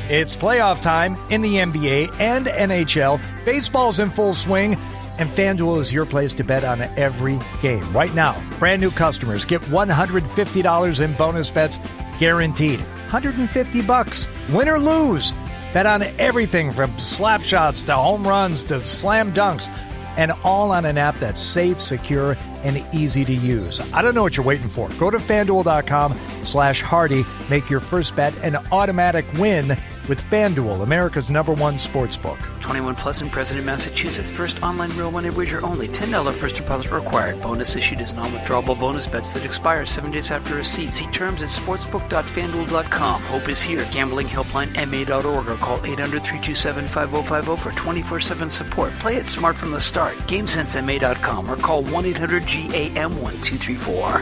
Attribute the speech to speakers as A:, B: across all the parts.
A: It's playoff time in the NBA and NHL. Baseball's in full swing, and FanDuel is your place to bet on every game. Right now, brand new customers get $150 in bonus bets guaranteed. $150, win or lose. Bet on everything from slap shots to home runs to slam dunks, and all on an app that's safe, secure, and easy to use. I don't know what you're waiting for. Go to FanDuel.com/Hardy. Make your first bet an automatic win with FanDuel, America's #1 sportsbook.
B: 21 plus and present in Massachusetts. First online real money wager only. $10 first deposit required. Bonus issued as non-withdrawable bonus bets that expire 7 days after receipt. See terms at sportsbook.fanduel.com. Hope is here. Gambling helpline MA.org or call 800-327-5050 for 24/7 support. Play it smart from the start. GameSenseMA.com or call 1-800-GAM-1234.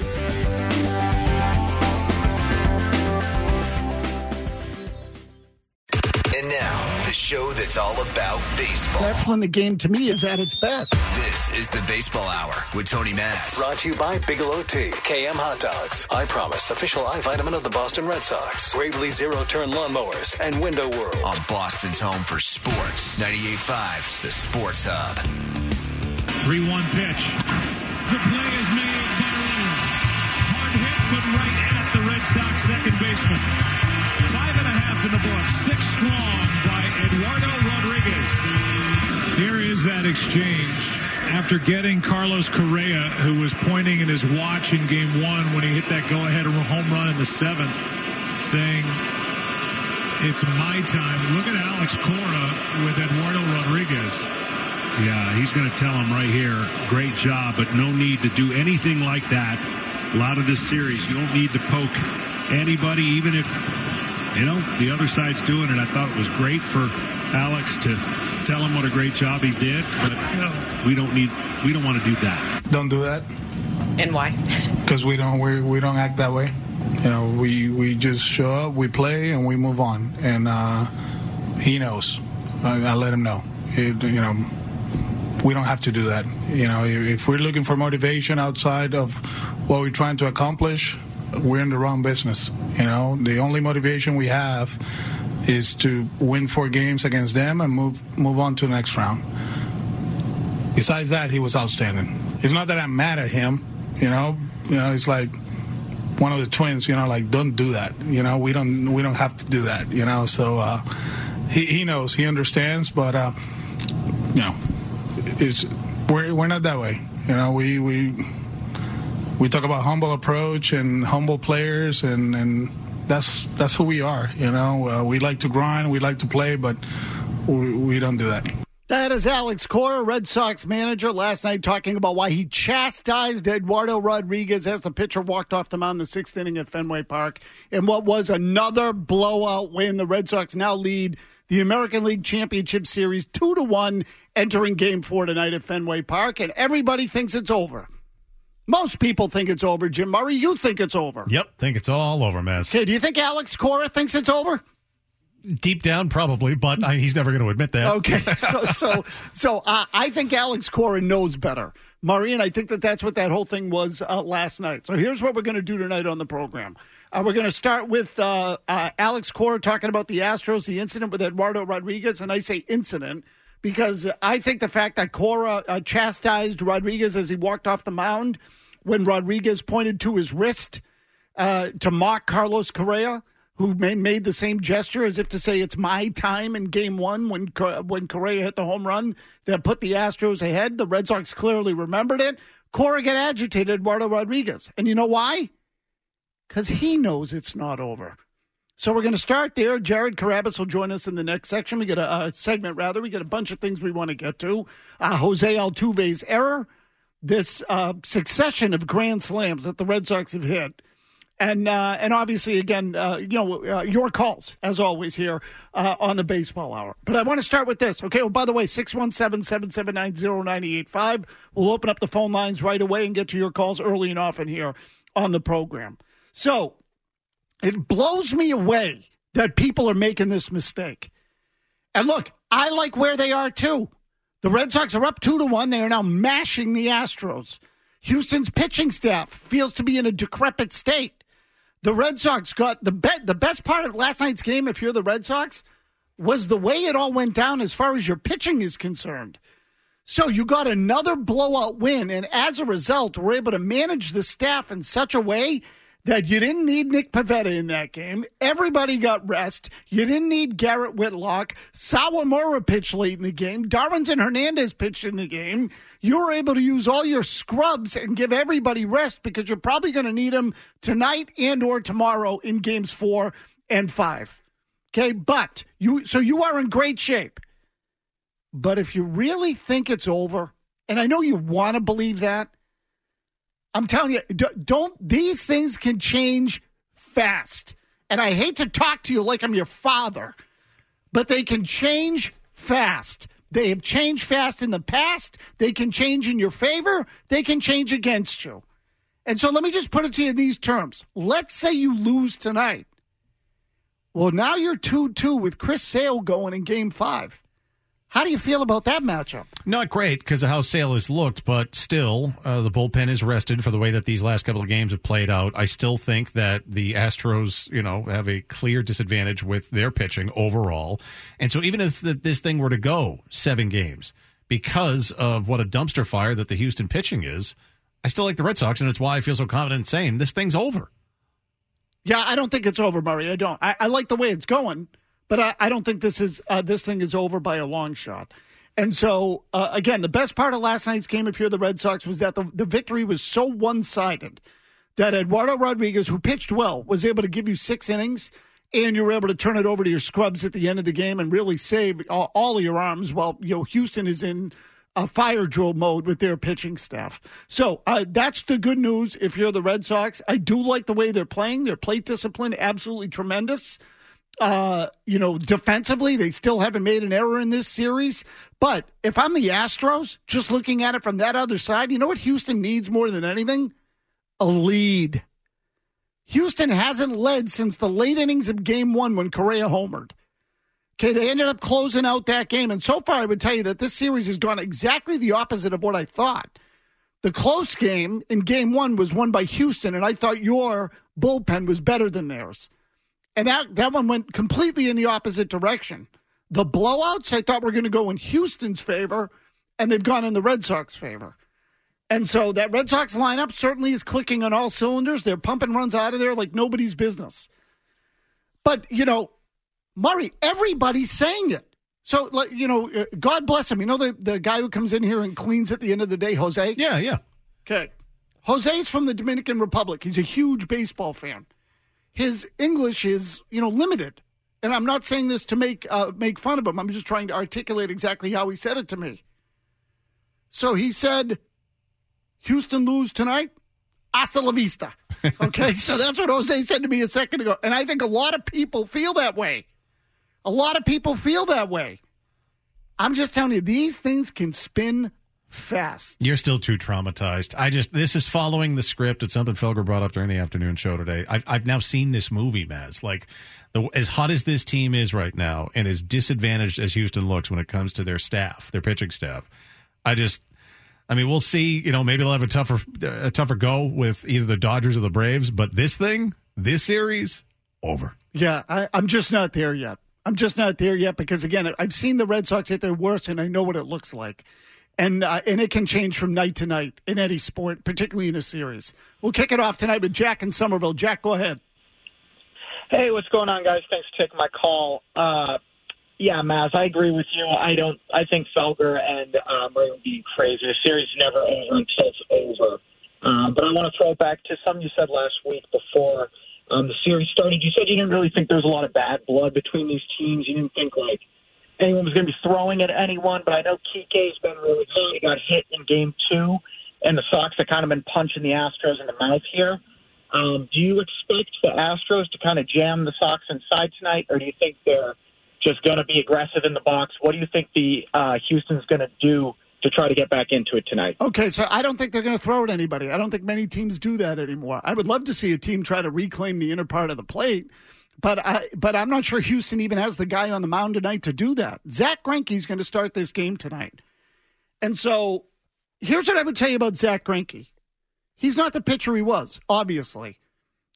C: And now, the show that's all about baseball.
D: That's when the game, to me, is at its best.
C: This is the Baseball Hour with Tony Mass.
E: Brought to you by Bigelow Tea, KM Hot Dogs, I Promise, official eye vitamin of the Boston Red Sox, Gravely Zero-Turn Lawnmowers, and Window World.
C: On Boston's home for sports, 98.5, the Sports Hub.
F: 3-1 pitch. To play is made by Leo. Hard hit, but right at the Red Sox second baseman. 5.5 in the book. 6 strong by Eduardo Rodriguez. Here is that exchange. After getting Carlos Correa, who was pointing at his watch in game 1 when he hit that go-ahead home run in the 7th, saying, "It's my time." Look at Alex Cora with Eduardo Rodriguez.
G: Yeah, he's going to tell him right here, great job, but no need to do anything like that. A lot of this series, you don't need to poke anybody, even if, the other side's doing it. I thought it was great for Alex to tell him what a great job he did, but we don't want to do that.
H: Don't do that.
I: And why?
H: Because we don't act that way. We just show up, we play, and we move on. And he knows. I let him know. We don't have to do that. If we're looking for motivation outside of what we're trying to accomplish, we're in the wrong business. The only motivation we have is to win 4 games against them and move on to the next round. Besides that, he was outstanding. It's not that I'm mad at him. It's like one of the twins. Don't do that. We don't have to do that. So he knows, he understands, but we're not that way. We talk about humble approach and humble players, and that's who we are. We like to grind, we like to play, but we don't do that.
D: That is Alex Cora, Red Sox manager, last night talking about why he chastised Eduardo Rodriguez as the pitcher walked off the mound in the 6th inning at Fenway Park in what was another blowout win. The Red Sox now lead the American League Championship Series 2-1, entering Game 4 tonight at Fenway Park, and everybody thinks it's over. Most people think it's over. Jim Murray, you think it's over.
J: Yep, think it's all over, man.
D: Okay, do you think Alex Cora thinks it's over?
J: Deep down, probably, but he's never going to admit that.
D: Okay, so I think Alex Cora knows better, Murray, and I think that's what that whole thing was last night. So here's what we're going to do tonight on the program. We're going to start with Alex Cora talking about the Astros, the incident with Eduardo Rodriguez, and I say incident because I think the fact that Cora chastised Rodriguez as he walked off the mound when Rodriguez pointed to his wrist to mock Carlos Correa, who made the same gesture as if to say it's my time in Game 1 when Correa hit the home run that put the Astros ahead. The Red Sox clearly remembered it. Cora got agitated, Eduardo Rodriguez. And you know why? Because he knows it's not over. So we're going to start there. Jared Carabas will join us in the next section. We get a segment, rather. We get a bunch of things we want to get to. Jose Altuve's error, this succession of grand slams that the Red Sox have hit. And obviously, again, your calls, as always, here on the Baseball Hour. But I want to start with this. Okay, well, by the way, 617-779-0985. We'll open up the phone lines right away and get to your calls early and often here on the program. So it blows me away that people are making this mistake. And look, I like where they are, too. The Red Sox are up 2-1. They are now mashing the Astros. Houston's pitching staff feels to be in a decrepit state. The Red Sox got the best part of last night's game, if you're the Red Sox, was the way it all went down as far as your pitching is concerned. So you got another blowout win, and as a result, were able to manage the staff in such a way that you didn't need Nick Pivetta in that game. Everybody got rest. You didn't need Garrett Whitlock. Sawamura pitched late in the game. Darwinzon Hernandez pitched in the game. You were able to use all your scrubs and give everybody rest because you're probably going to need them tonight and or tomorrow in games 4 and 5. Okay, but you are in great shape. But if you really think it's over, and I know you want to believe that, I'm telling you, these things can change fast. And I hate to talk to you like I'm your father, but they can change fast. They have changed fast in the past. They can change in your favor. They can change against you. And so let me just put it to you in these terms. Let's say you lose tonight. Well, now you're 2-2 with Chris Sale going in Game 5. How do you feel about that matchup?
J: Not great because of how Sale has looked, but still, the bullpen is rested for the way that these last couple of games have played out. I still think that the Astros, have a clear disadvantage with their pitching overall. And so even if this thing were to go 7 games, because of what a dumpster fire that the Houston pitching is, I still like the Red Sox, and it's why I feel so confident in saying this thing's over.
D: Yeah, I don't think it's over, Murray. I don't. I like the way it's going. But I don't think this thing is over by a long shot. And so, again, the best part of last night's game, if you're the Red Sox, was that the victory was so one-sided that Eduardo Rodriguez, who pitched well, was able to give you 6 innings, and you were able to turn it over to your scrubs at the end of the game and really save all of your arms while Houston is in fire drill mode with their pitching staff. So that's the good news if you're the Red Sox. I do like the way they're playing. Their plate discipline, absolutely tremendous. Defensively, they still haven't made an error in this series. But if I'm the Astros, just looking at it from that other side, you know what Houston needs more than anything? A lead. Houston hasn't led since the late innings of Game 1 when Correa homered. Okay, they ended up closing out that game. And so far, I would tell you that this series has gone exactly the opposite of what I thought. The close game in Game 1 was won by Houston, and I thought your bullpen was better than theirs. And that one went completely in the opposite direction. The blowouts, I thought, were going to go in Houston's favor, and they've gone in the Red Sox favor. And so that Red Sox lineup certainly is clicking on all cylinders. They're pumping runs out of there like nobody's business. But, Murray, everybody's saying it. So, God bless him. You know the guy who comes in here and cleans at the end of the day, Jose?
J: Yeah.
D: Okay. Jose's from the Dominican Republic. He's a huge baseball fan. His English is, limited. And I'm not saying this to make fun of him. I'm just trying to articulate exactly how he said it to me. So he said, Houston lose tonight, hasta la vista. Okay, so that's what Jose said to me a second ago. And I think a lot of people feel that way. I'm just telling you, these things can spin fast.
J: You're still too traumatized. This is following the script. It's something Felger brought up during the afternoon show today. I've now seen this movie, Maz. Like, as hot as this team is right now and as disadvantaged as Houston looks when it comes to their staff, their pitching staff, we'll see, maybe they'll have a tougher go with either the Dodgers or the Braves, but this series, over.
D: Yeah, I'm just not there yet. Because, again, I've seen the Red Sox at their worst, and I know what it looks like. And it can change from night to night in any sport, particularly in a series. We'll kick it off tonight with Jack in Somerville. Jack, go ahead.
I: Hey, what's going on, guys? Thanks for taking my call. Yeah, Maz, I agree with you. I think Felger and Murray would be crazy. The series is never over until it's over. But I want to throw it back to something you said last week before the series started. You said you didn't really think there was a lot of bad blood between these teams. You didn't think, anyone was going to be throwing at anyone, but I know Kike's been really good. He got hit in Game 2, and the Sox have kind of been punching the Astros in the mouth here. Do you expect the Astros to kind of jam the Sox inside tonight, or do you think they're just going to be aggressive in the box? What do you think the Houston's going to do to try to get back into it tonight?
D: Okay, so I don't think they're going to throw at anybody. I don't think many teams do that anymore. I would love to see a team try to reclaim the inner part of the plate. But I'm not sure Houston even has the guy on the mound tonight to do that. Zach Greinke's going to start this game tonight. And so here's what I would tell you about Zach Greinke. He's not the pitcher he was, obviously.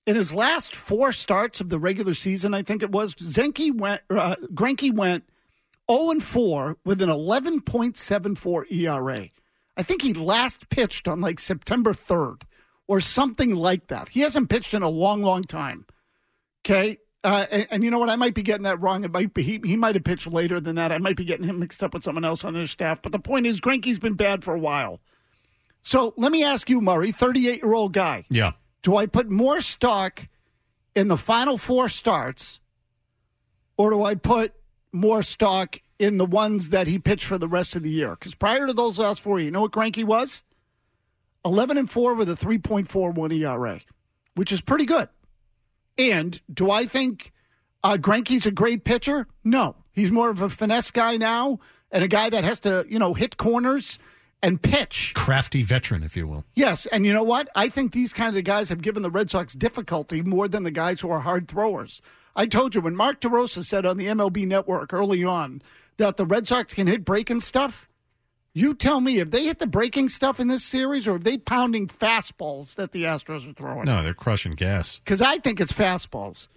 D: In his last 4 starts of the regular season, I think it was, Greinke went 0-4 with an 11.74 ERA. I think he last pitched on like September 3rd or something like that. He hasn't pitched in a long, long time. Okay? And you know what? I might be getting that wrong. It might be he might have pitched later than that. I might be getting him mixed up with someone else on their staff. But the point is, Greinke's been bad for a while. So let me ask you, Murray, 38-year-old guy.
J: Yeah.
D: Do I put more stock in the final 4 starts, or do I put more stock in the ones that he pitched for the rest of the year? Because prior to those last 4, you know what Greinke was? 11-4 with a 3.41 ERA, which is pretty good. And do I think Greinke's a great pitcher? No. He's more of a finesse guy now and a guy that has to, hit corners and pitch.
J: Crafty veteran, if you will.
D: Yes, and you know what? I think these kinds of guys have given the Red Sox difficulty more than the guys who are hard throwers. I told you, when Mark DeRosa said on the MLB Network early on that the Red Sox can hit breaking stuff, you tell me, if they hit the breaking stuff in this series, or are they pounding fastballs that the Astros are throwing?
J: No, they're crushing gas.
D: Because I think it's fastballs.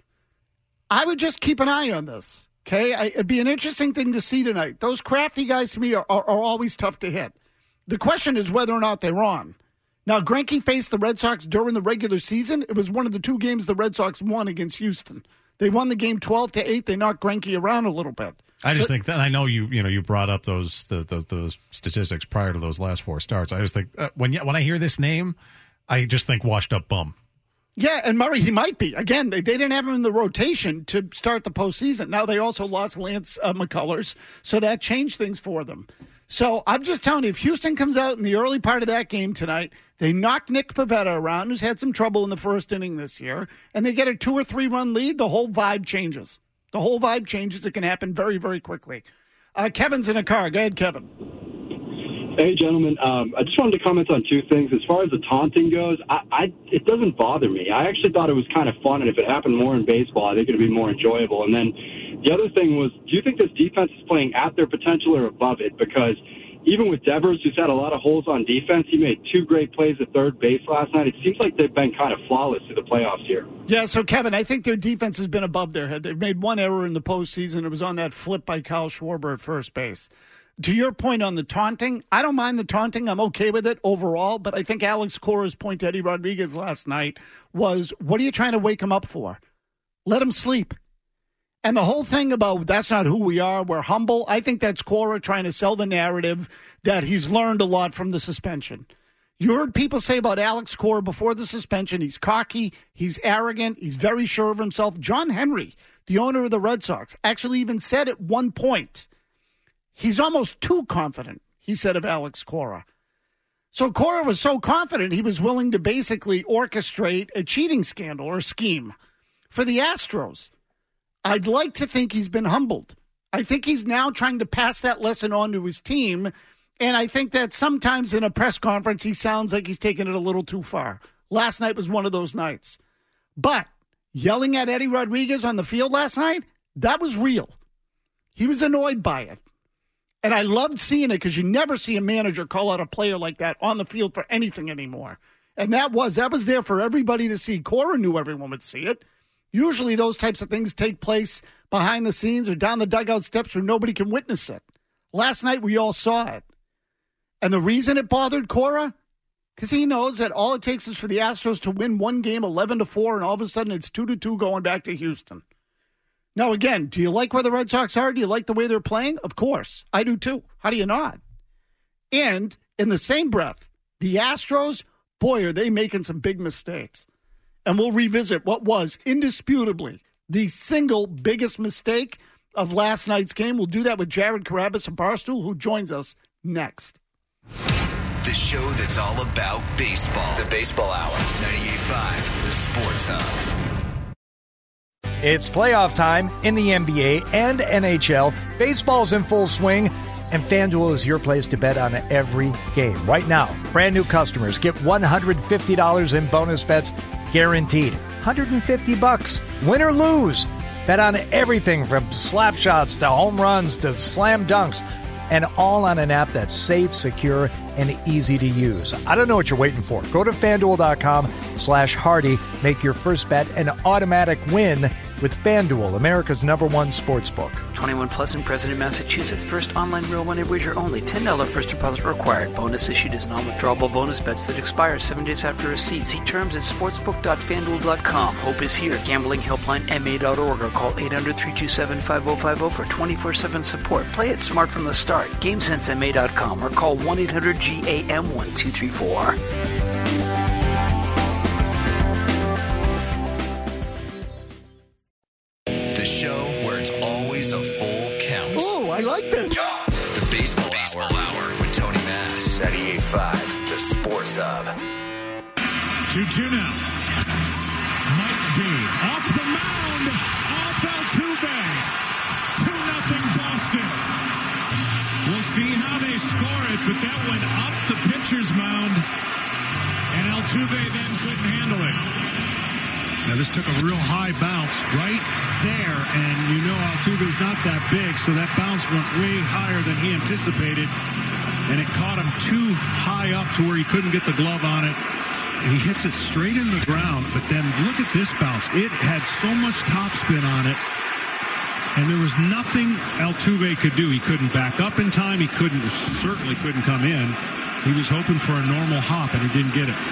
D: I would just keep an eye on this, okay? It'd be an interesting thing to see tonight. Those crafty guys, to me, are always tough to hit. The question is whether or not they're on. Now, Greinke faced the Red Sox during the regular season. It was one of the 2 games the Red Sox won against Houston. They won the game 12-8. They knocked Greinke around a little bit.
J: I just think that, I know you brought up those statistics prior to those last 4 starts. I just think when I hear this name, I just think washed up bum.
D: Yeah, and Murray, he might be. Again, they didn't have him in the rotation to start the postseason. Now they also lost Lance McCullers, so that changed things for them. So I'm just telling you, if Houston comes out in the early part of that game tonight, they knock Nick Pivetta around, who's had some trouble in the first inning this year, and they get a 2 or 3 run lead, the whole vibe changes. The whole vibe changes. It can happen very, very quickly. Kevin's in a car. Go ahead, Kevin.
K: Hey, gentlemen. I just wanted to comment on 2 things. As far as the taunting goes, it doesn't bother me. I actually thought it was kind of fun, and if it happened more in baseball, I think it would be more enjoyable. And then the other thing was, do you think this defense is playing at their potential or above it? Because even with Devers, who's had a lot of holes on defense, he made 2 great plays at third base last night. It seems like they've been kind of flawless through the playoffs here.
D: Yeah, so, Kevin, I think their defense has been above their head. They've made 1 error in the postseason. It was on that flip by Kyle Schwarber at first base. To your point on the taunting, I don't mind the taunting. I'm okay with it overall, but I think Alex Cora's point to Eddie Rodriguez last night was, what are you trying to wake him up for? Let him sleep. And the whole thing about that's not who we are, we're humble, I think that's Cora trying to sell the narrative that he's learned a lot from the suspension. You heard people say about Alex Cora before the suspension, he's cocky, he's arrogant, he's very sure of himself. John Henry, the owner of the Red Sox, actually even said at one point, he's almost too confident, he said of Alex Cora. So Cora was so confident he was willing to basically orchestrate a cheating scandal or scheme for the Astros. I'd like to think he's been humbled. I think he's now trying to pass that lesson on to his team, and I think that sometimes in a press conference he sounds like he's taking it a little too far. Last night was one of those nights. But yelling at Eddie Rodriguez on the field last night, that was real. He was annoyed by it. And I loved seeing it because you never see a manager call out a player like that on the field for anything anymore. And that was there for everybody to see. Cora knew everyone would see it. Usually those types of things take place behind the scenes or down the dugout steps where nobody can witness it. Last night we all saw it. And the reason it bothered Cora? Because he knows that all it takes is for the Astros to win 1 game 11-4, and all of a sudden it's 2-2 going back to Houston. Now, again, do you like where the Red Sox are? Do you like the way they're playing? Of course. I do too. How do you not? And in the same breath, the Astros, boy, are they making some big mistakes. And we'll revisit what was indisputably the single biggest mistake of last night's game. We'll do that with Jared Carrabis of Barstool, who joins us next.
C: The show that's all about baseball. The Baseball Hour. 98.5, the Sports Hub.
A: It's playoff time in the NBA and NHL. Baseball's in full swing, and FanDuel is your place to bet on every game. Right now, brand new customers get $150 in bonus bets guaranteed. $150, win or lose. Bet on everything from slap shots to home runs to slam dunks. and all on an app that's safe, secure, and easy to use. I don't know what you're waiting for. Go to FanDuel.com/Hardy. Make your first bet an automatic win with FanDuel, America's #1 sportsbook.
B: 21 plus in President, Massachusetts. First online real money wager only. $10 first deposit required. Bonus issued as non-withdrawable bonus bets that expire 7 days after receipt. See terms at sportsbook.fanduel.com. Hope is here. Gambling helpline MA.org or call 800-327-5050 for 24/7 support. Play it smart from the start. GameSenseMA.com or call 1-800-GAM-1234.
C: The show where it's always a full count.
D: Oh, I like this.
C: The Baseball Hour with Tony Mass. 98.5, the Sports Hub.
F: 2-2 now. Might be. Off the mound. Off Altuve. 2-0 Boston. We'll see how they score it, but that went up the pitcher's mound. And Altuve then couldn't handle it.
G: Now, this took a real high bounce right there, and you know Altuve's not that big, so that bounce went way higher than he anticipated, and it caught him too high up to where he couldn't get the glove on it. And he hits it straight in the ground, but then look at this bounce. It had so much topspin on it, and there was nothing Altuve could do. He couldn't back up in time. He certainly couldn't come in. He was hoping for a normal hop, and he didn't get it.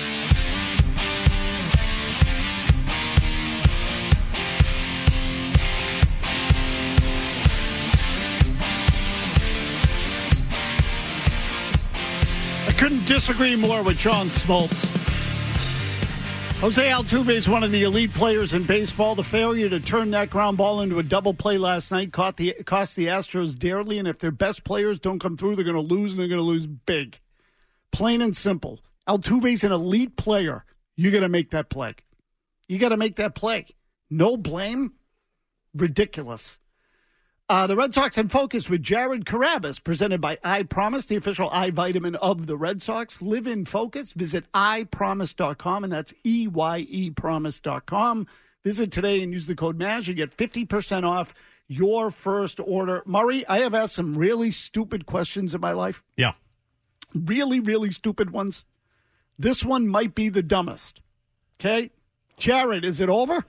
D: Couldn't disagree more with John Smoltz. Jose Altuve is one of the elite players in baseball. The failure to turn that ground ball into a double play last night cost the Astros dearly, and if their best players don't come through, they're going to lose, and they're going to lose big. Plain and simple. Altuve's an elite player. You got to make that play. You got to make that play. No blame? Ridiculous. The Red Sox in Focus with Jared Carrabis, presented by I Promise, the official eye vitamin of the Red Sox. Live in focus. Visit ipromise.com, and that's EYEpromise.com. Visit today and use the code MAZ. You get 50% off your first order. Murray, I have asked some really stupid questions in my life.
J: Yeah.
D: Really, really stupid ones. This one might be the dumbest. Okay? Jared, is it over?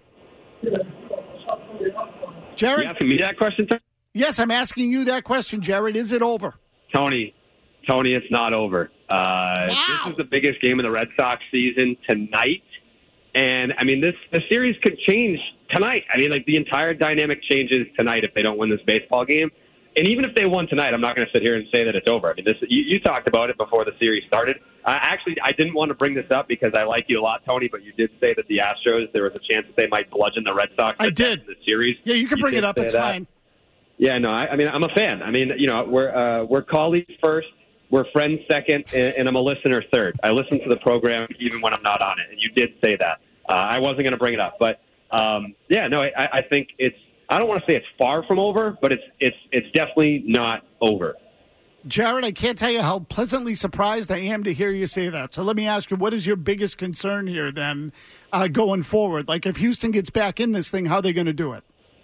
D: Jared?
K: You asking me that question, Tony?
D: Yes, I'm asking you that question, Jared. Is it over?
K: Tony, it's not over.
D: Wow.
K: This is the biggest game of the Red Sox season tonight. And, I mean, the series could change tonight. I mean, like, the entire dynamic changes tonight if they don't win this baseball game. And even if they won tonight, I'm not going to sit here and say that it's over. I mean, you talked about it before the series started. Actually, I didn't want to bring this up because I like you a lot, Tony, but you did say that the Astros, there was a chance that they might bludgeon the Red Sox.
D: I did.
K: In the series.
D: Yeah, you can bring it up. It's fine.
K: Yeah, no, I mean, I'm a fan. I mean, you know, we're colleagues first, we're friends second, and I'm a listener third. I listen to the program even when I'm not on it, and you did say that. I wasn't going to bring it up, but yeah, no, I think it's. I don't want to say it's far from over, but it's definitely not over.
D: Jared, I can't tell you how pleasantly surprised I am to hear you say that. So let me ask you, what is your biggest concern here then going forward? Like if Houston gets back in this thing, how are they going to do it?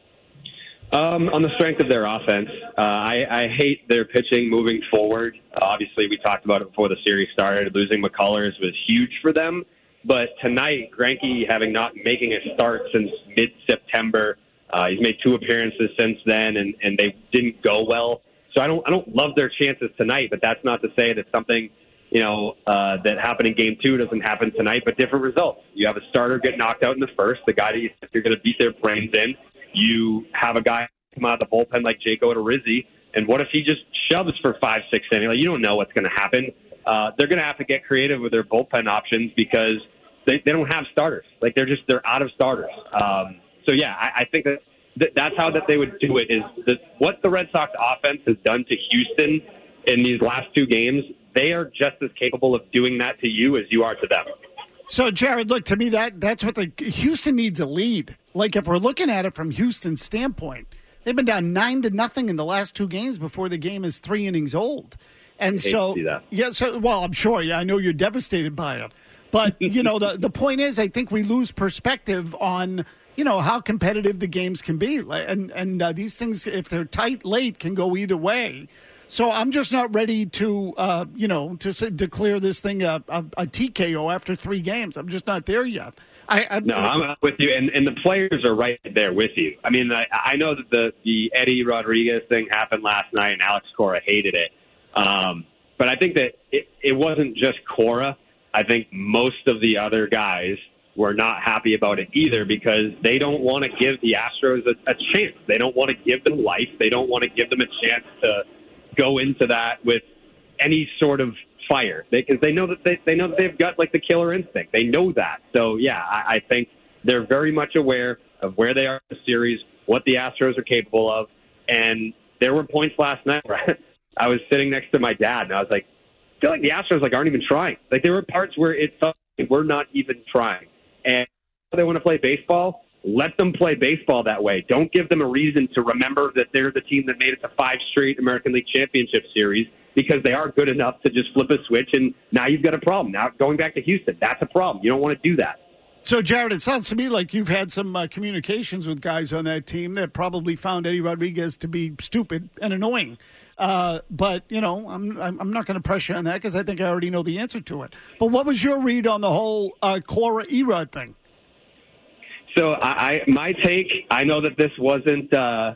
K: On the strength of their offense. I hate their pitching moving forward. Obviously, we talked about it before the series started. Losing McCullers was huge for them. But tonight, Greinke having not making a start since mid-September, he's made 2 appearances since then, and they didn't go well. So I don't love their chances tonight, but that's not to say that something, that happened in Game 2 doesn't happen tonight, but different results. You have a starter get knocked out in the first, the guy that you're going to beat their brains in. You have a guy come out of the bullpen like Jake Odorizzi, and what if he just shoves for 5-6 innings? Like, you don't know what's going to happen. They're going to have to get creative with their bullpen options because they don't have starters. Like they're out of starters. So yeah, I think that's how that they would do it. Is what the Red Sox offense has done to Houston in these last 2 games? They are just as capable of doing that to you as you are to them.
D: So, Jared, look, to me, that's what Houston needs a lead. Like, if we're looking at it from Houston's standpoint, they've been down 9-0 in the last 2 games before the game is 3 innings old. And so, yeah, well, I'm sure, yeah, I know you're devastated by it. But, the point is, I think we lose perspective on, how competitive the games can be. And these things, if they're tight late, can go either way. So I'm just not ready to, to declare this thing a TKO after 3 games. I'm just not there yet.
L: No, I'm with you, and the players are right there with you. I mean, I know that the Eddie Rodriguez thing happened last night, and Alex Cora hated it. But I think that it wasn't just Cora. I think most of the other guys were not happy about it either because they don't want to give the Astros a chance. They don't want to give them life. They don't want to give them a chance to go into that with any sort of fire because they know that they've got like the killer instinct. They know that. So yeah, I think they're very much aware of where they are in the series, what the Astros are capable of, and there were points last night where I was sitting next to my dad and I was like, I feel like the Astros aren't even trying. Like there were parts where it felt like we're not even trying. And if they want to play baseball, let them play baseball that way. Don't give them a reason to remember that they're the team that made it to 5 straight American League Championship Series because they are good enough to just flip a switch, and now you've got a problem. Now, going back to Houston, that's a problem. You don't want to do that.
D: So, Jared, it sounds to me like you've had some communications with guys on that team that probably found Eddie Rodriguez to be stupid and annoying. But, I'm not going to pressure on that because I think I already know the answer to it. But what was your read on the whole Cora Erod thing?
L: So my take, I know that this wasn't,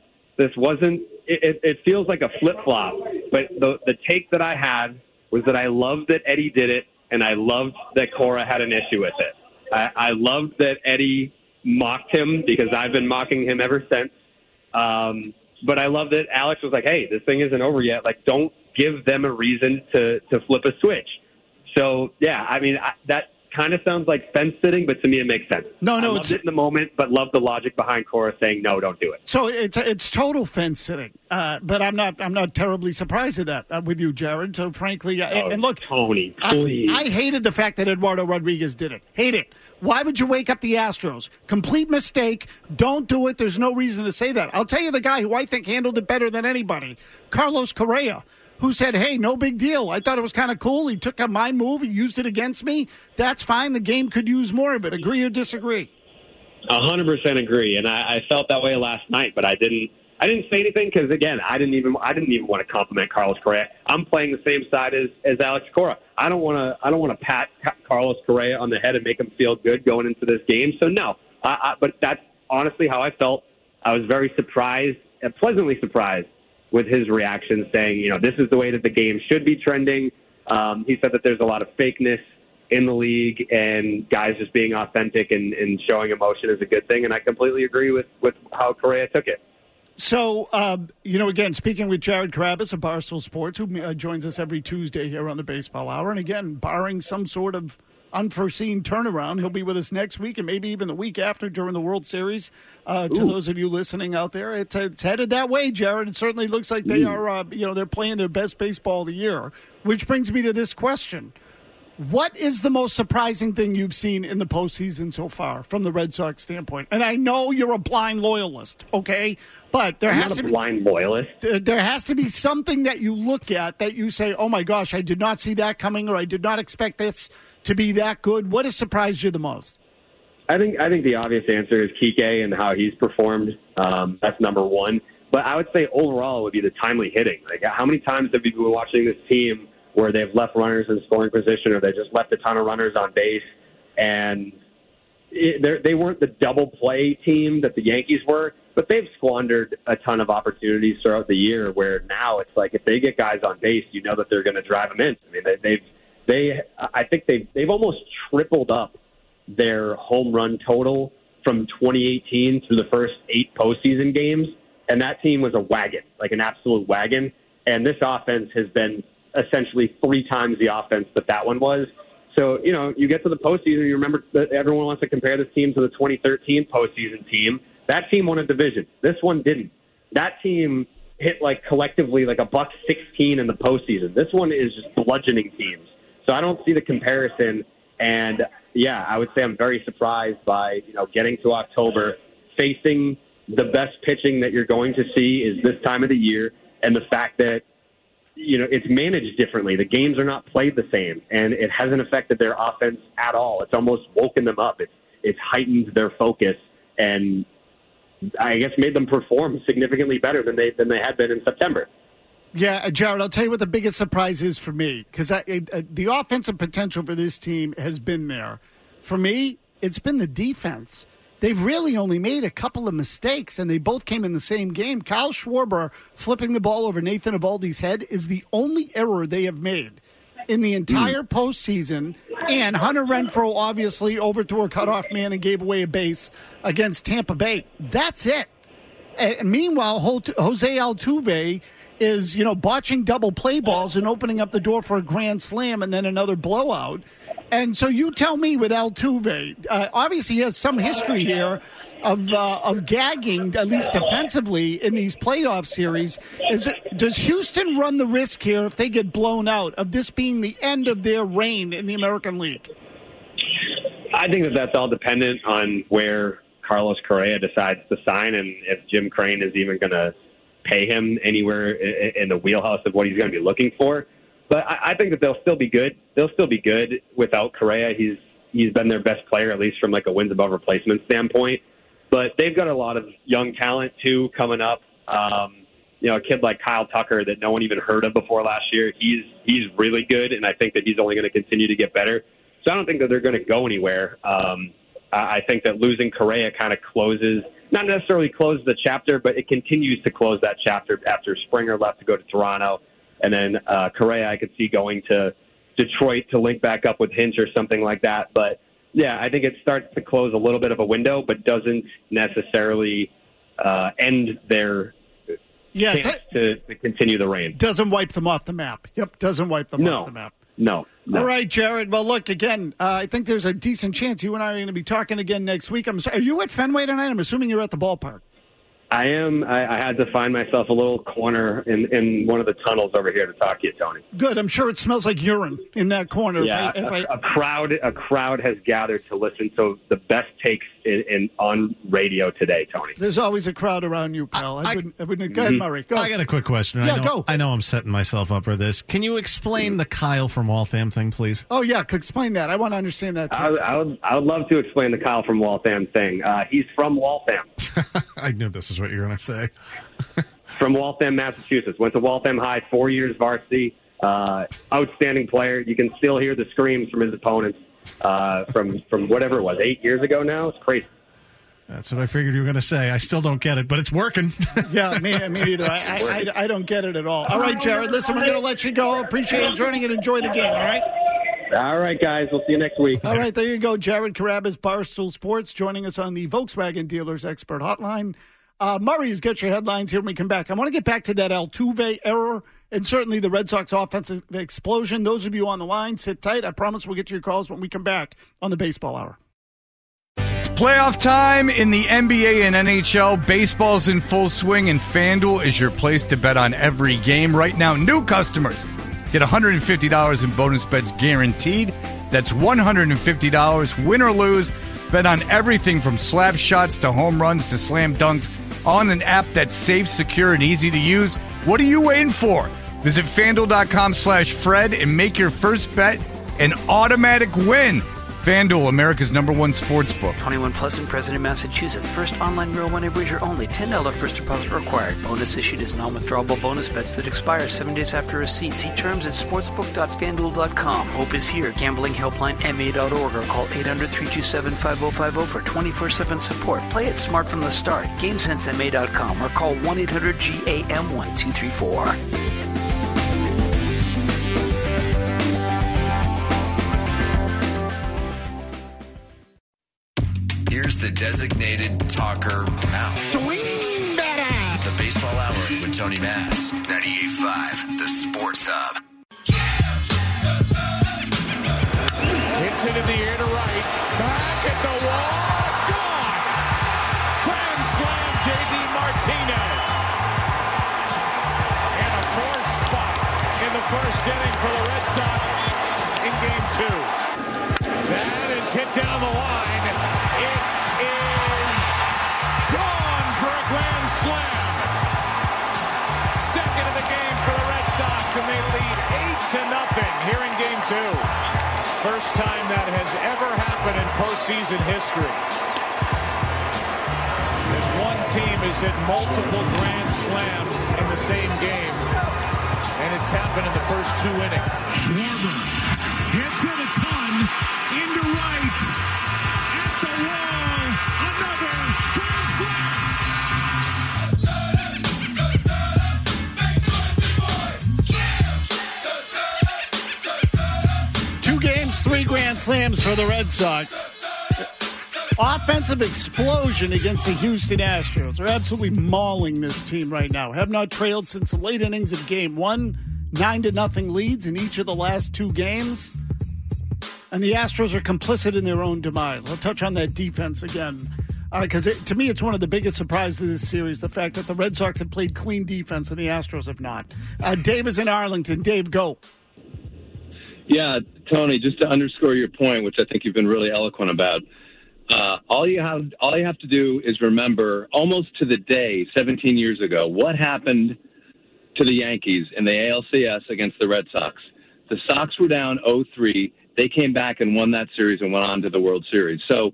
L: it feels like a flip-flop, but the take that I had was that I loved that Eddie did it, and I loved that Cora had an issue with it. I loved that Eddie mocked him because I've been mocking him ever since. But I love that Alex was like, hey, this thing isn't over yet. Like, don't give them a reason to flip a switch. So, yeah, I mean, that kind of sounds like fence sitting, but to me it makes sense.
D: No,
L: I loved it in the moment, but love the logic behind Cora saying, no, don't do it.
D: So it's total fence sitting. But I'm not terribly surprised at that with you, Jared. So frankly, and look,
L: Tony, please.
D: I hated the fact that Eduardo Rodriguez did it. Hate it. Why would you wake up the Astros? Complete mistake. Don't do it. There's no reason to say that. I'll tell you the guy who I think handled it better than anybody, Carlos Correa, who said, hey, no big deal. I thought it was kind of cool. He took my move. He used it against me. That's fine. The game could use more of it. Agree or disagree?
L: 100% agree. And I felt that way last night, but I didn't say anything because, again, I didn't even want to compliment Carlos Correa. I'm playing the same side as Alex Cora. I don't want to pat Carlos Correa on the head and make him feel good going into this game. So no, but that's honestly how I felt. I was very surprised, pleasantly surprised with his reaction, saying, this is the way that the game should be trending. He said that there's a lot of fakeness in the league, and guys just being authentic and showing emotion is a good thing. And I completely agree with how Correa took it.
D: So, again, speaking with Jared Carrabis of Barstool Sports, who joins us every Tuesday here on the Baseball Hour. And again, barring some sort of unforeseen turnaround, he'll be with us next week and maybe even the week after during the World Series. To those of you listening out there, it's headed that way, Jared. It certainly looks like they are, they're playing their best baseball of the year, which brings me to this question. What is the most surprising thing you've seen in the postseason so far from the Red Sox standpoint? And I know you're a blind loyalist, okay? But there has to be
L: blind loyalist.
D: There has to be something that you look at that you say, "Oh my gosh, I did not see that coming," or "I did not expect this to be that good." What has surprised you the most?
L: I think the obvious answer is Kike and how he's performed. That's number one. But I would say overall it would be the timely hitting. Like, how many times have you been watching this team where they've left runners in scoring position or they just left a ton of runners on base, and they weren't the double play team that the Yankees were, but they've squandered a ton of opportunities throughout the year where now it's like if they get guys on base, you know that they're going to drive them in. I mean, I think they've almost tripled up their home run total from 2018 through the first 8 postseason games, and that team was a wagon, like an absolute wagon, and this offense has been essentially 3 times the offense that one was. So, you get to the postseason, you remember that everyone wants to compare this team to the 2013 postseason team. That team won a division. This one didn't. That team hit collectively a $116 in the postseason. This one is just bludgeoning teams. So I don't see the comparison. And yeah, I would say I'm very surprised by, getting to October, facing the best pitching that you're going to see is this time of the year, and the fact that it's managed differently. The games are not played the same, and it hasn't affected their offense at all. It's almost woken them up. It's heightened their focus, and I guess made them perform significantly better than they had been in September.
D: Yeah, Jared, I'll tell you what the biggest surprise is for me, because the offensive potential for this team has been there. For me, it's been the defense. They've really only made a couple of mistakes, and they both came in the same game. Kyle Schwarber flipping the ball over Nathan Eovaldi's head is the only error they have made in the entire postseason. And Hunter Renfroe obviously overthrew a cutoff man and gave away a base against Tampa Bay. That's it. And meanwhile, Jose Altuve is, botching double play balls and opening up the door for a grand slam and then another blowout. And so you tell me with Altuve, obviously he has some history here of gagging, at least defensively, in these playoff series. Does Houston run the risk here, if they get blown out, of this being the end of their reign in the American League?
L: I think that's all dependent on where Carlos Correa decides to sign and if Jim Crane is even going to pay him anywhere in the wheelhouse of what he's going to be looking for. But I think that they'll still be good. They'll still be good without Correa. He's been their best player, at least from like a wins above replacement standpoint. But they've got a lot of young talent, too, coming up. A kid like Kyle Tucker that no one even heard of before last year. He's really good, and I think that he's only going to continue to get better. So I don't think that they're going to go anywhere. I think that losing Correa kind of not necessarily closes the chapter, but it continues to close that chapter after Springer left to go to Toronto. And then Correa I could see going to Detroit to link back up with Hinch or something like that. But, yeah, I think it starts to close a little bit of a window, but doesn't necessarily end their chance to continue the reign.
D: Doesn't wipe them off the map. Yep, doesn't wipe them off the map.
L: No.
D: All right, Jared. Well, look, again, I think there's a decent chance you and I are going to be talking again next week. Are you at Fenway tonight? I'm assuming you're at the ballpark.
L: I am. I had to find myself a little corner in one of the tunnels over here to talk to you, Tony.
D: Good. I'm sure it smells like urine in that corner.
L: Yeah, a crowd has gathered to listen to the best takes on radio today, Tony.
D: There's always a crowd around you, pal. I wouldn't. Go ahead, Murray. Go.
J: I got a quick question.
D: Yeah, go.
J: I know I'm setting myself up for this. Can you explain the Kyle from Waltham thing, please?
D: Oh, yeah. Explain that. I want to understand that, too.
L: I would love to explain the Kyle from Waltham thing. He's from Waltham.
J: I knew this is what you were going to say.
L: From Waltham, Massachusetts. Went to Waltham High, 4 years varsity. Outstanding player. You can still hear the screams from his opponents from whatever it was, 8 years ago now. It's crazy.
J: That's what I figured you were going to say. I still don't get it, but it's working.
D: Yeah, me either. I don't get it at all. All right, Jared, listen, we're going to let you go. Appreciate you joining and enjoy the game, all right?
L: All right, guys. We'll see you next week.
D: All right, there you go. Jared Carabas, Barstool Sports, joining us on the Volkswagen Dealers Expert Hotline. Murray's got your headlines here when we come back. I want to get back to that Altuve error and certainly the Red Sox offensive explosion. Those of you on the line, sit tight. I promise we'll get to your calls when we come back on the Baseball Hour.
M: It's playoff time in the NBA and NHL. Baseball's in full swing, and FanDuel is your place to bet on every game. Right now, new customers get $150 in bonus bets guaranteed. That's $150, win or lose. Bet on everything from slap shots to home runs to slam dunks on an app that's safe, secure, and easy to use. What are you waiting for? Visit FanDuel.com/Fred and make your first bet an automatic win. FanDuel, America's #1 sportsbook.
B: 21 plus and present in Massachusetts. First online real money wager only. $10 first deposit required. Bonus issued as non-withdrawable bonus bets that expire 7 days after receipt. See terms at sportsbook.fanduel.com. Hope is here. Gambling helpline MA.org or call 800-327-5050 for 24/7 support. Play it smart from the start. GameSenseMA.com or call 1-800-GAM-1234.
C: Here's the designated talker mouth.
D: Swing better.
C: The Baseball Hour with Tony Mass. 98.5, the Sports Hub.
F: Hits it in the air to right. Back at the wall. It's gone. Grand slam, J.D. Martinez. And a forced spot in the first inning for the Red Sox in Game 2. That is hit down the line. It is gone for a grand slam. Second of the game for the Red Sox, and they lead 8-0 here in Game 2. First time that has ever happened in postseason history. That one team has hit multiple grand slams in the same game. and it's happened in the first 2 innings.
G: Schwarber hits it a ton into right at the wall. Another grand slam.
D: 2 games, 3 grand slams for the Red Sox. Offensive explosion against the Houston Astros. They're absolutely mauling this team right now. Have not trailed since the late innings of Game 1. 9-0 leads in each of the last 2 games. And the Astros are complicit in their own demise. I'll touch on that defense again. Because to me, it's one of the biggest surprises of this series, the fact that the Red Sox have played clean defense and the Astros have not. Dave is in Arlington. Dave, go.
N: Yeah, Tony, just to underscore your point, which I think you've been really eloquent about, all you have to do is remember almost to the day 17 years ago what happened to the Yankees in the ALCS against the Red Sox. The Sox were down 0-3. They came back and won that series and went on to the World Series. So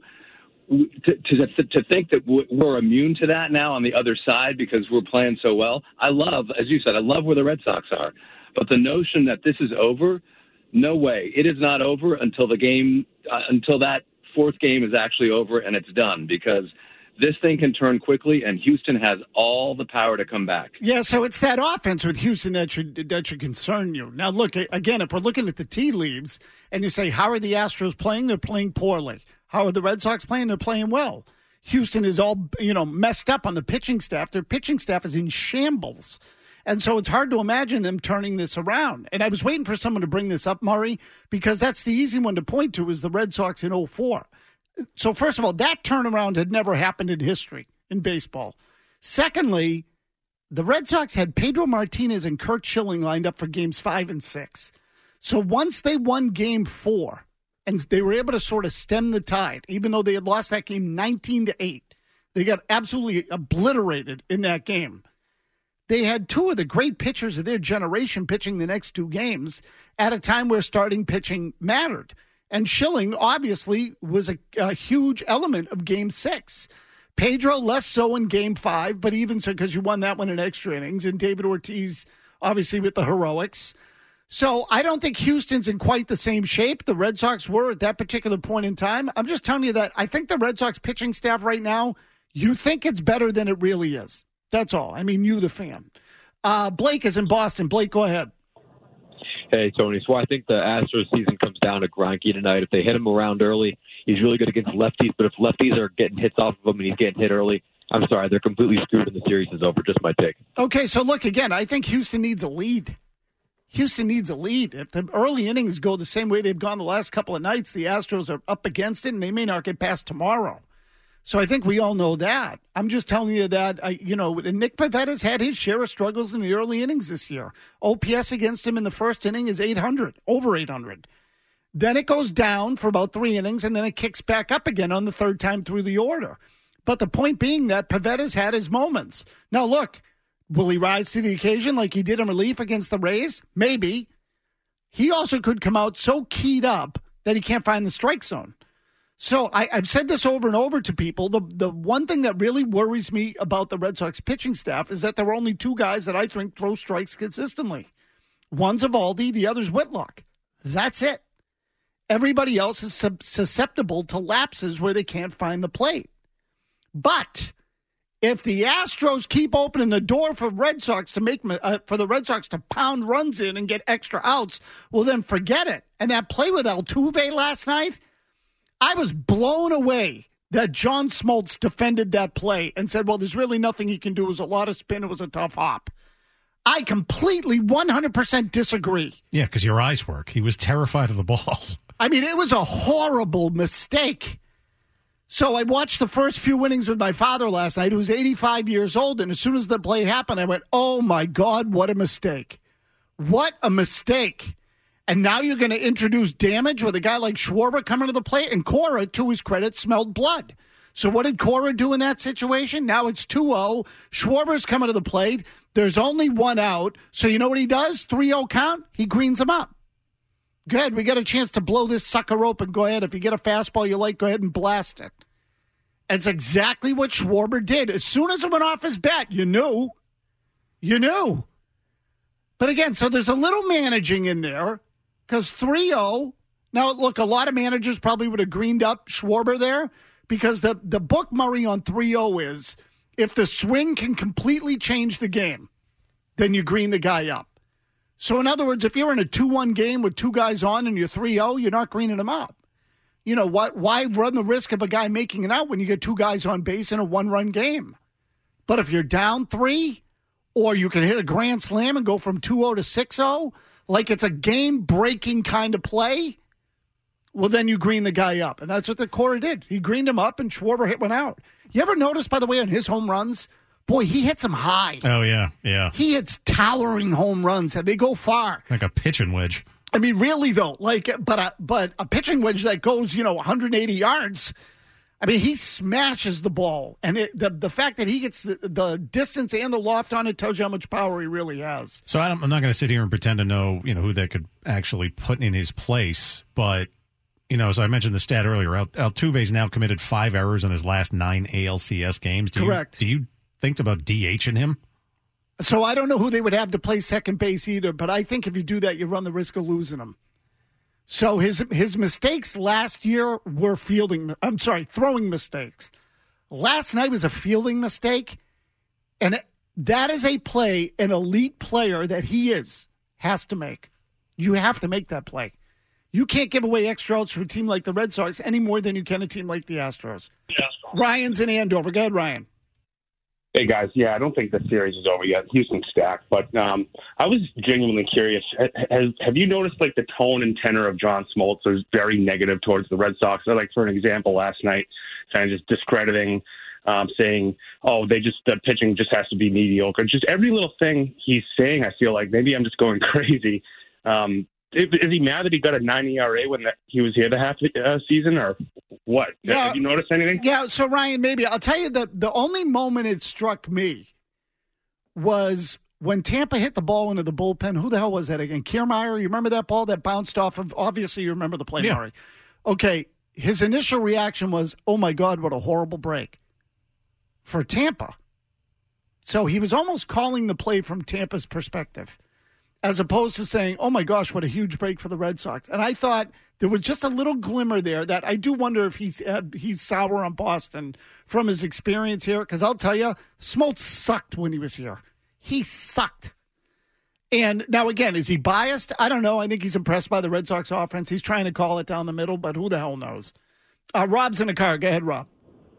N: to think that we're immune to that now on the other side because we're playing so well, I love, as you said, I love where the Red Sox are. But the notion that this is over, no way. It is not over until the game, until that 4th game is actually over and it's done, because this thing can turn quickly and Houston has all the power to come back.
D: Yeah, so it's that offense with Houston that should concern you. Now, look, again, if we're looking at the tea leaves and you say, how are the Astros playing? They're playing poorly. How are the Red Sox playing? They're playing well. Houston is all, messed up on the pitching staff. Their pitching staff is in shambles. And so it's hard to imagine them turning this around. And I was waiting for someone to bring this up, Murray, because that's the easy one to point to is the Red Sox in 2004. So first of all, that turnaround had never happened in history in baseball. Secondly, the Red Sox had Pedro Martinez and Curt Schilling lined up for games 5 and 6. So once they won game 4 and they were able to sort of stem the tide, even though they had lost that game 19-8, they got absolutely obliterated in that game. They had 2 of the great pitchers of their generation pitching the next 2 games at a time where starting pitching mattered. And Schilling, obviously, was a huge element of Game 6. Pedro, less so in Game 5, but even so because you won that one in extra innings. And David Ortiz, obviously, with the heroics. So I don't think Houston's in quite the same shape the Red Sox were at that particular point in time. I'm just telling you that I think the Red Sox pitching staff right now, you think it's better than it really is. That's all. I mean, you, the fan. Blake is in Boston. Blake, go ahead.
O: Hey, Tony. So I think the Astros season comes down to Greinke tonight. If they hit him around early, he's really good against lefties. But if lefties are getting hits off of him and he's getting hit early, I'm sorry, they're completely screwed and the series is over. Just my take.
D: Okay, so look, again, I think Houston needs a lead. Houston needs a lead. If the early innings go the same way they've gone the last couple of nights, the Astros are up against it, and they may not get past tomorrow. So I think we all know that. I'm just telling you that, Nick Pavetta's had his share of struggles in the early innings this year. OPS against him in the first inning is 800, over 800. Then it goes down for about 3 innings, and then it kicks back up again on the 3rd time through the order. But the point being that Pavetta's had his moments. Now, look, will he rise to the occasion like he did in relief against the Rays? Maybe. He also could come out so keyed up that he can't find the strike zone. So I've said this over and over to people. The one thing that really worries me about the Red Sox pitching staff is that there are only 2 guys that I think throw strikes consistently. One's Eovaldi, the other's Whitlock. That's it. Everybody else is susceptible to lapses where they can't find the plate. But if the Astros keep opening the door for Red Sox to make for the Red Sox to pound runs in and get extra outs, well, then forget it. And that play with Altuve last night, I was blown away that John Smoltz defended that play and said, well, there's really nothing he can do. It was a lot of spin. It was a tough hop. I completely 100% disagree.
J: Yeah, because your eyes work. He was terrified of the ball.
D: I mean, it was a horrible mistake. So I watched the first few innings with my father last night, who's 85 years old, and as soon as the play happened, I went, oh, my God, what a mistake. What a mistake. And now you're going to introduce damage with a guy like Schwarber coming to the plate, and Cora, to his credit, smelled blood. So what did Cora do in that situation? Now it's 2-0. Schwarber's coming to the plate. There's only 1 out. So you know what he does? 3-0 count. He greens him up. Good. We got a chance to blow this sucker open. Go ahead. If you get a fastball you like, go ahead and blast it. It's exactly what Schwarber did. As soon as it went off his bat, you knew. You knew. But again, so there's a little managing in there because 3-0. Now, look, a lot of managers probably would have greened up Schwarber there because the book, Murray, on 3-0 is if the swing can completely change the game, then you green the guy up. So, in other words, if you're in a 2-1 game with two guys on and you're 3-0, you're not greening them up. You know, why run the risk of a guy making it out when you get two guys on base in a one-run game? But if you're down 3, or you can hit a grand slam and go from 2-0 to 6-0, like it's a game-breaking kind of play, well, then you green the guy up. And that's what the Cora did. He greened him up, and Schwarber hit one out. You ever notice, by the way, on his home runs, boy, he hits them high.
J: Oh, yeah, yeah.
D: He hits towering home runs, and they go far.
J: Like a pitching wedge.
D: I mean, really, though, but a pitching wedge that goes, 180 yards, I mean, he smashes the ball. And the fact that he gets the distance and the loft on it tells you how much power he really has.
J: So I'm not going to sit here and pretend to know, who they could actually put in his place, but as I mentioned the stat earlier, Altuve's now committed 5 errors in his last 9 ALCS games.
D: Correct.
J: Do you think about DHing him?
D: So I don't know who they would have to play second base either, but I think if you do that, you run the risk of losing him. So his mistakes last year were throwing mistakes. Last night was a fielding mistake, and that is a play an elite player that he has to make. You have to make that play. You can't give away extra outs to a team like the Red Sox any more than you can a team like the Astros.
P: Yes.
D: Ryan's in Andover. Go ahead, Ryan.
P: Hey, guys. Yeah, I don't think the series is over yet. Houston's stacked. But I was genuinely curious. Have you noticed, the tone and tenor of John Smoltz was very negative towards the Red Sox? So, for an example, last night, kind of just discrediting, saying, the pitching just has to be mediocre. Just every little thing he's saying, I feel like maybe I'm just going crazy. Is he mad that he got a 9 ERA when he was here the half season, or what?
D: Yeah.
P: Have you noticed anything?
D: Yeah, so Ryan, maybe I'll tell you the only moment it struck me was when Tampa hit the ball into the bullpen. Who the hell was that again? Kiermaier, you remember that ball that bounced off of, obviously you remember the play,
J: yeah.
D: Murray. Okay, his initial reaction was, oh my God, what a horrible break for Tampa. So he was almost calling the play from Tampa's perspective, as opposed to saying, oh, my gosh, what a huge break for the Red Sox. And I thought there was just a little glimmer there that I do wonder if he's sour on Boston from his experience here. Because I'll tell you, Smoltz sucked when he was here. He sucked. And now, again, is he biased? I don't know. I think he's impressed by the Red Sox offense. He's trying to call it down the middle, but who the hell knows? Rob's in the car. Go ahead, Rob.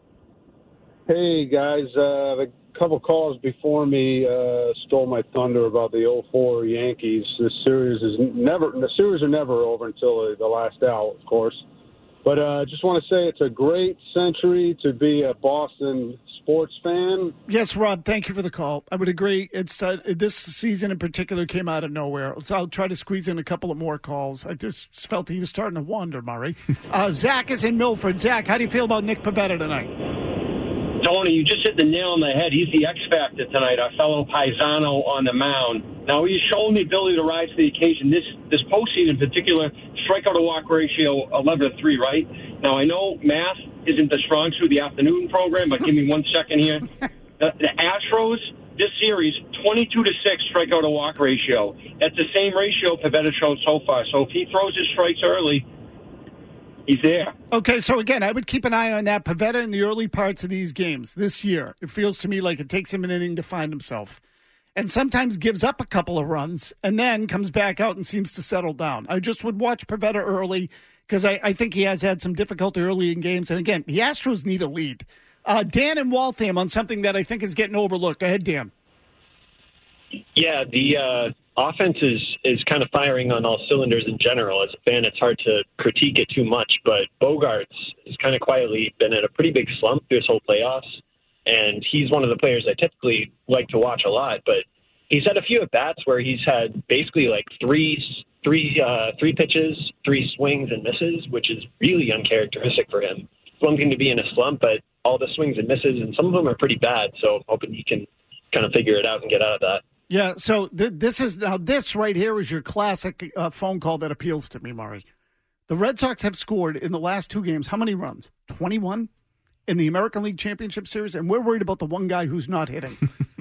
Q: Hey, guys. The couple calls before me stole my thunder about the 0-4 Yankees. The series are never over until the last out, of course. But I just want to say it's a great century to be a Boston sports fan.
D: Yes, Rob, thank you for the call. I would agree. It's this season in particular came out of nowhere. So I'll try to squeeze in a couple of more calls. I just felt he was starting to wander, Murray. Zach is in Milford. Zach, how do you feel about Nick Pivetta tonight?
R: Tony, you just hit the nail on the head. He's the X factor tonight, our fellow paisano on the mound. Now, he's shown the ability to rise to the occasion. This postseason in particular, strikeout to walk ratio 11-3, right? Now, I know math isn't the strong suit of the afternoon program, but give me 1 second here. The Astros, this series, 22-6 strikeout to walk ratio. That's the same ratio Pivetta showed so far. So if he throws his strikes early, he's there.
D: Okay, so again, I would keep an eye on that. Pivetta in the early parts of these games this year, it feels to me like it takes him an inning to find himself. And sometimes gives up a couple of runs and then comes back out and seems to settle down. I just would watch Pivetta early because I think he has had some difficulty early in games. And again, the Astros need a lead. Dan in Waltham on something that I think is getting overlooked. Go ahead, Dan.
S: Yeah, the offense is kind of firing on all cylinders in general. As a fan, it's hard to critique it too much, but Bogaerts has kind of quietly been in a pretty big slump through this whole playoffs, and he's one of the players I typically like to watch a lot, but he's had a few at-bats where he's had basically like three pitches, 3 swings and misses, which is really uncharacteristic for him. It's one thing to be in a slump, but all the swings and misses, and some of them are pretty bad, so I'm hoping he can kind of figure it out and get out of that.
D: Yeah, so this right here is your classic phone call that appeals to me, Murray. The Red Sox have scored in the last 2 games how many runs? 21 in the American League Championship Series, and we're worried about the one guy who's not hitting.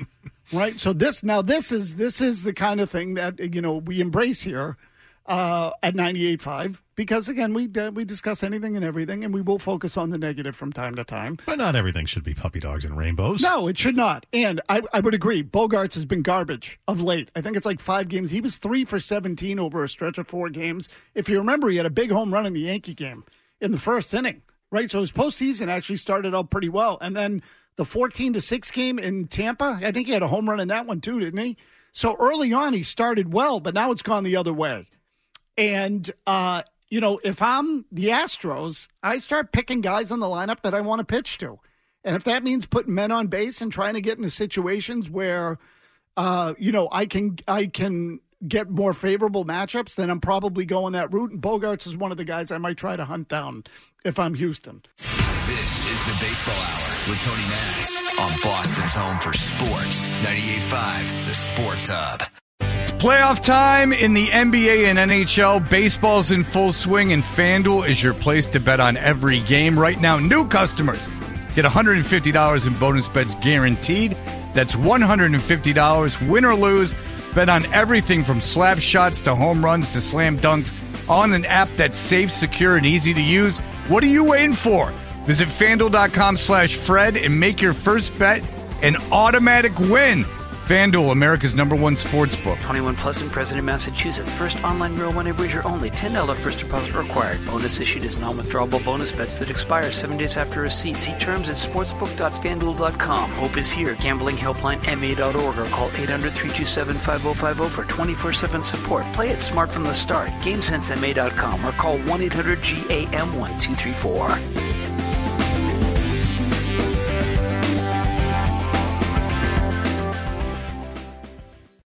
D: right? So this is the kind of thing that we embrace here at 98.5 because again we discuss anything and everything, and we will focus on the negative from time to time.
J: But not everything should be puppy dogs and rainbows.
D: No, it should not. And I would agree. Bogaerts has been garbage of late. I think it's like 5 games. He was 3 for 17 over a stretch of 4 games. If you remember, he had a big home run in the Yankee game in the first inning, right? So his postseason actually started out pretty well, and then the 14-6 game in Tampa, I think he had a home run in that one too, didn't he? So early on he started well, but now it's gone the other way. And, if I'm the Astros, I start picking guys on the lineup that I want to pitch to. And if that means putting men on base and trying to get into situations where, I can get more favorable matchups, then I'm probably going that route. And Bogaerts is one of the guys I might try to hunt down if I'm Houston.
C: This is the Baseball Hour with Tony Mass on Boston's home for sports. 98.5, the Sports Hub.
M: Playoff time in the NBA and NHL. Baseball's in full swing, and FanDuel is your place to bet on every game. Right now, new customers get $150 in bonus bets guaranteed. That's $150, win or lose. Bet on everything from slap shots to home runs to slam dunks on an app that's safe, secure, and easy to use. What are you waiting for? Visit FanDuel.com/Fred and make your first bet an automatic win. FanDuel, America's #1 sportsbook.
B: 21 plus and present in Massachusetts. First online real money wager only. $10 first deposit required. Bonus issued as non-withdrawable bonus bets that expire 7 days after receipt. See terms at sportsbook.fanduel.com. Hope is here. Gambling helpline ma.org or call 800-327-5050 for 24/7 support. Play it smart from the start. GameSenseMA.com or call 1-800-GAM-1234.